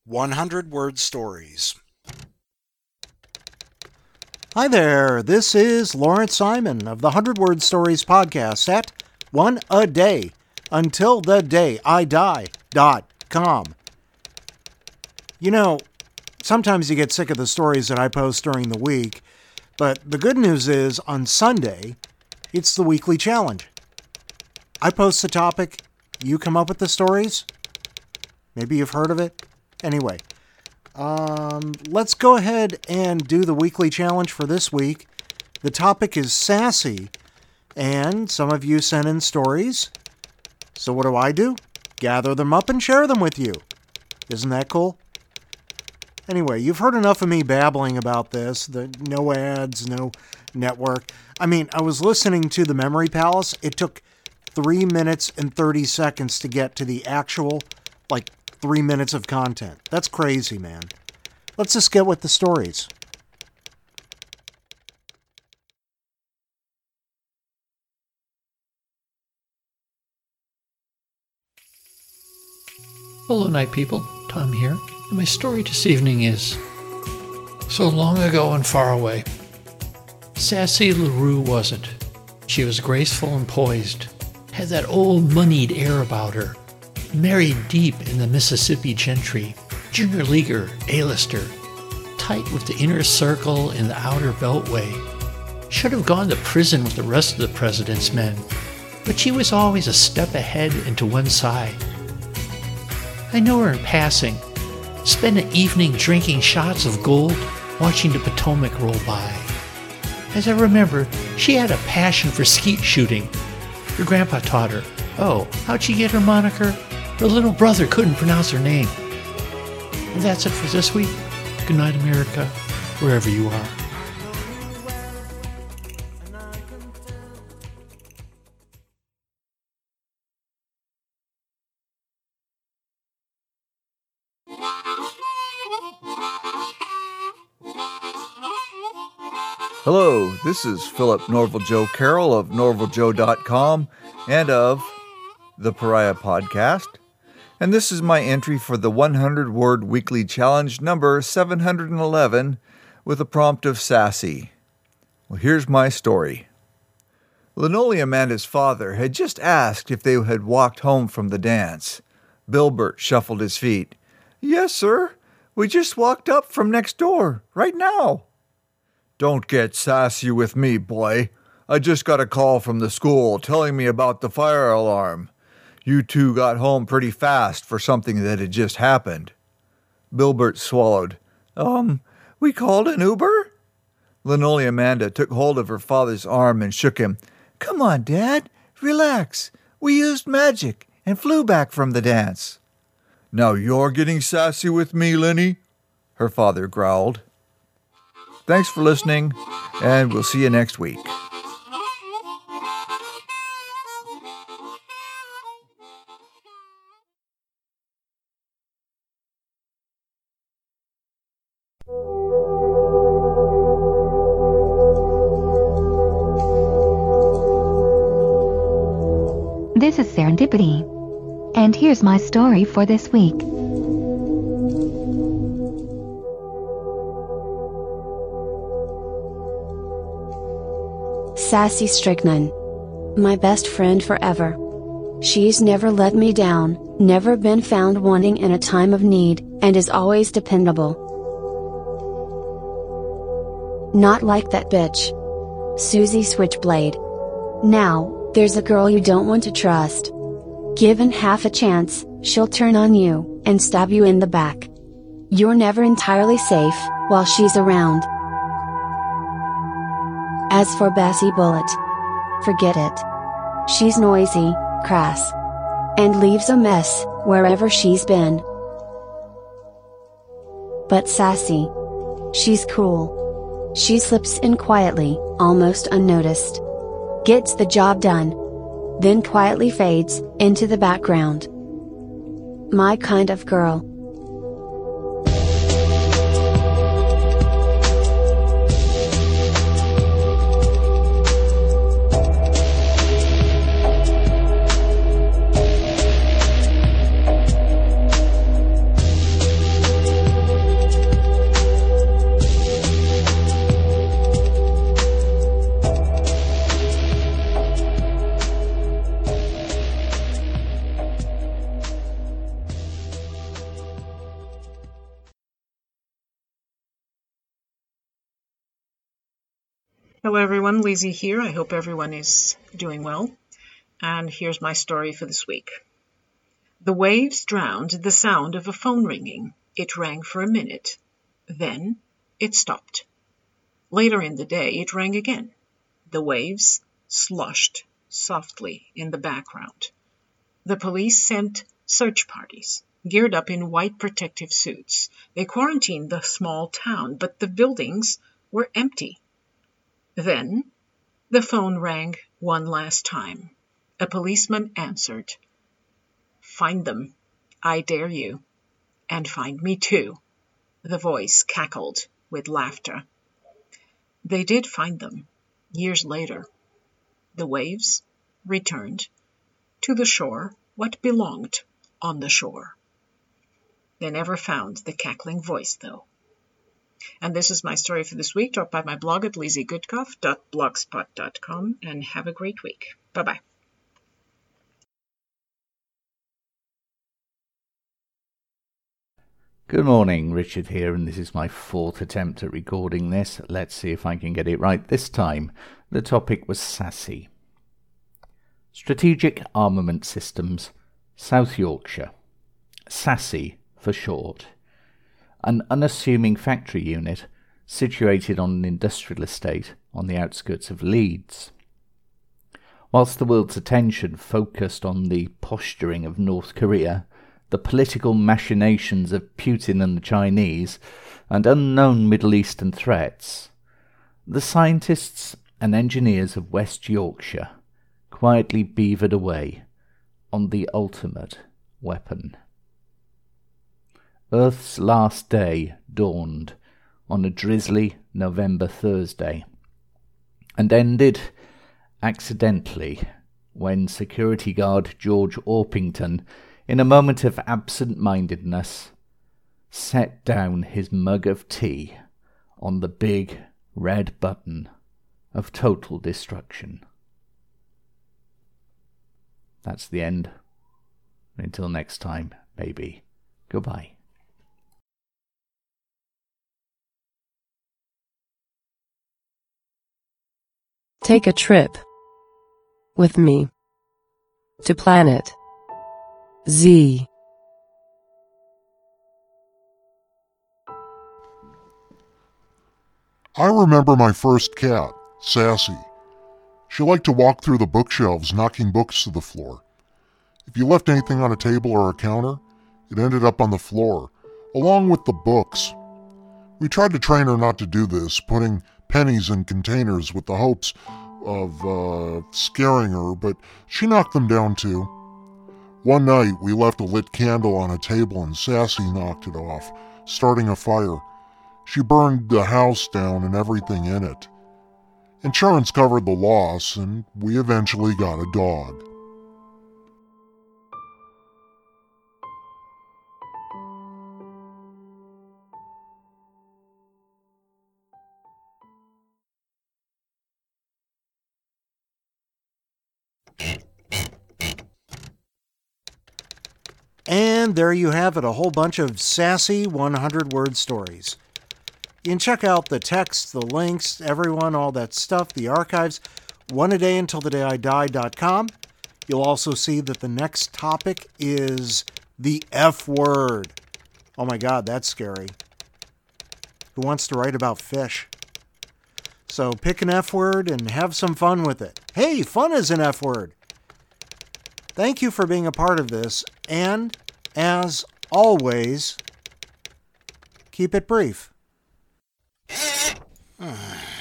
100-word stories. Hi there, this is Lawrence Simon of the 100-word stories podcast at One a Day Until the Day I Die.com. You know, sometimes you get sick of the stories that I post during the week, but the good news is on Sunday, it's the weekly challenge. I post the topic, you come up with the stories. Maybe you've heard of it. Anyway, let's go ahead and do the weekly challenge for this week. The topic is sassy, and some of you sent in stories. So what do? Gather them up and share them with you. Isn't that cool? Anyway, you've heard enough of me babbling about this. No ads, no network. I mean, I was listening to the Memory Palace. It took 3 minutes and 30 seconds to get to the actual, 3 minutes of content. That's crazy, man. Let's just get with the stories. Hello, night people. Tom here. And my story this evening is so long ago and far away. Sassy LaRue wasn't. She was graceful and poised, had that old moneyed air about her. Married deep in the Mississippi gentry, junior leaguer, A-lister, tight with the inner circle in the outer beltway. Should have gone to prison with the rest of the president's men, but she was always a step ahead and to one side. I know her in passing, spent an evening drinking shots of gold, watching the Potomac roll by. As I remember, she had a passion for skeet shooting. Her grandpa taught her. Oh, how'd she get her moniker? Her little brother couldn't pronounce her name. And that's it for this week. Good night, America, wherever you are. Hello, this is Philip Norval Joe Carroll of norvaljoe.com and of the Pariah Podcast. And this is my entry for the 100-word weekly challenge number 711 with a prompt of sassy. Well, here's my story. Linoleum and his father had just asked if they had walked home from the dance. Bilbert shuffled his feet. Yes, sir. We just walked up from next door, right now. Don't get sassy with me, boy. I just got a call from the school telling me about the fire alarm. You two got home pretty fast for something that had just happened. Bilbert swallowed. We called an Uber? Linoleum Amanda took hold of her father's arm and shook him. Come on, Dad. Relax. We used magic and flew back from the dance. Now you're getting sassy with me, Lenny, her father growled. Thanks for listening, and we'll see you next week. This is Serendipity, and here's my story for this week. Sassy Strychnine. My best friend forever. She's never let me down, never been found wanting in a time of need, and is always dependable. Not like that bitch, Susie Switchblade. Now, there's a girl you don't want to trust. Given half a chance, she'll turn on you, and stab you in the back. You're never entirely safe, while she's around. As for Bessie Bullet, forget it. She's noisy, crass, and leaves a mess, wherever she's been. But sassy. She's cool. She slips in quietly, almost unnoticed. Gets the job done. Then quietly fades into the background. My kind of girl. Hello everyone, Lizzie here. I hope everyone is doing well. And here's my story for this week. The waves drowned the sound of a phone ringing. It rang for a minute. Then it stopped. Later in the day, it rang again. The waves sloshed softly in the background. The police sent search parties, geared up in white protective suits. They quarantined the small town, but the buildings were empty. Then the phone rang one last time. A policeman answered. "Find them, I dare you, and find me too." The voice cackled with laughter. They did find them, years later. The waves returned to the shore what belonged on the shore. They never found the cackling voice, though. And this is my story for this week. Drop by my blog at lizziegoodcoff.blogspot.com and have a great week. Bye-bye. Good morning, Richard here, and this is my fourth attempt at recording this. Let's see if I can get it right this time. The topic was SASE. Strategic Armament Systems, South Yorkshire. SASE for short. An unassuming factory unit situated on an industrial estate on the outskirts of Leeds. Whilst the world's attention focused on the posturing of North Korea, the political machinations of Putin and the Chinese, and unknown Middle Eastern threats, the scientists and engineers of West Yorkshire quietly beavered away on the ultimate weapon. Earth's last day dawned on a drizzly November Thursday, and ended accidentally when security guard George Orpington, in a moment of absent-mindedness, set down his mug of tea on the big red button of total destruction. That's the end. Until next time, maybe. Goodbye. Take a trip with me to Planet Z. I remember my first cat, Sassy. She liked to walk through the bookshelves, knocking books to the floor. If you left anything on a table or a counter, it ended up on the floor, along with the books. We tried to train her not to do this, putting pennies in containers with the hopes of scaring her, but she knocked them down too. One night, we left a lit candle on a table and Sassy knocked it off, starting a fire. She burned the house down and everything in it. Insurance covered the loss, and we eventually got a dog. And there you have it, a whole bunch of sassy 100-word stories. You can check out the text, the links, everyone, all that stuff, the archives, oneadayuntilthedayidi.com. You'll also see that the next topic is the F word. Oh my God, that's scary. Who wants to write about fish? So pick an F word and have some fun with it. Hey, fun is an F word. Thank you for being a part of this, and as always, keep it brief.